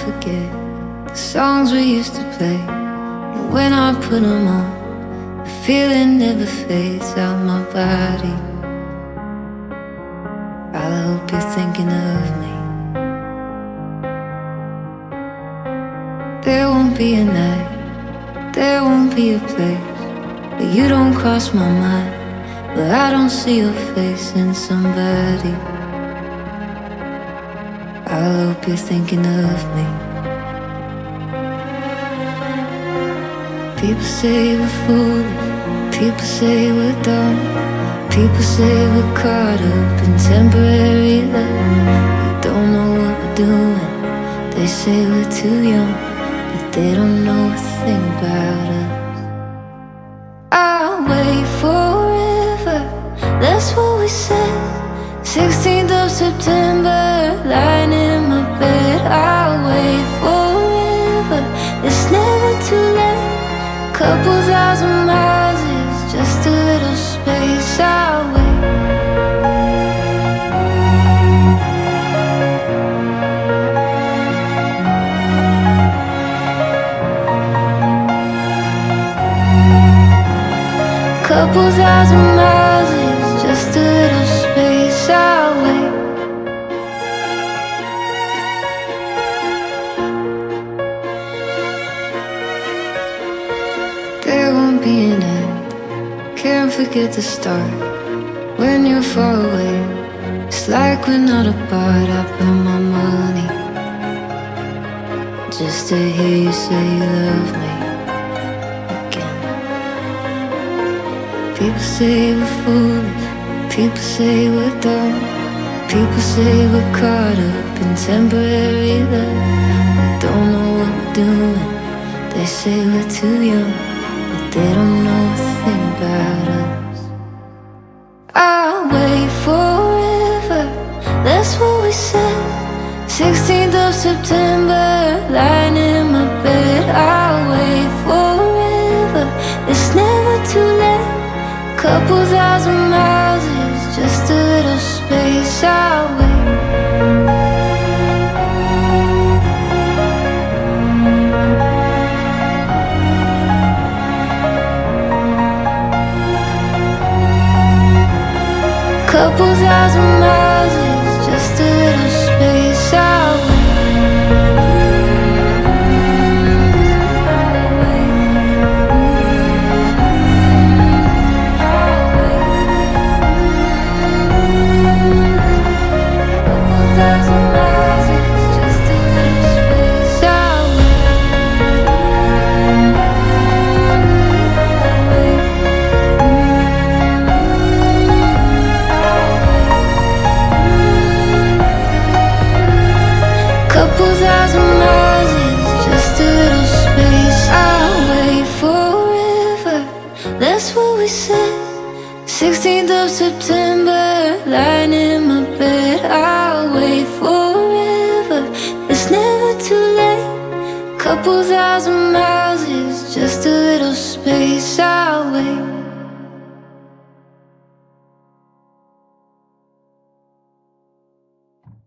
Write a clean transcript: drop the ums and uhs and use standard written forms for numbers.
forget the songs we used to play. And when I put them on, the feeling never fades out my body. I hope you're thinking of me. There won't be a night, there won't be a place where you don't cross my mind, where I don't see your face in somebody. I hope you're thinking of me. People say we're foolish, people say we're dumb, people say we're caught up in temporary love. We don't know what we're doing, they say we're too young, but they don't know a thing about us. I'll wait forever, that's what we said. 16th of September, lying in my bed. I'll wait forever, it's never too late. Couple thousand miles is just a little space. I'll wait. Couple thousand miles is just a little space. I'll wait. There won't be an end, can't forget the start. When you're far away, it's like we're not apart. I put my money just to hear you say you love me again. People say we're foolish, people say we're dumb, people say we're caught up in temporary love. We don't know what we're doing, they say we're too young, but they don't know a thing about us. I'll wait forever, that's what we said. 16th of September, lying in my bed. I'll wait forever, it's never too late. Couple thousand miles is just a little space. I'll wait. Couple thousand miles is just a little space. I'll wait. Couple thousand miles is just a little space. I'll wait forever, that's what we said. 16th of September, lying in my bed. I'll wait forever, it's never too late. Couple thousand miles is just a little space. I'll wait.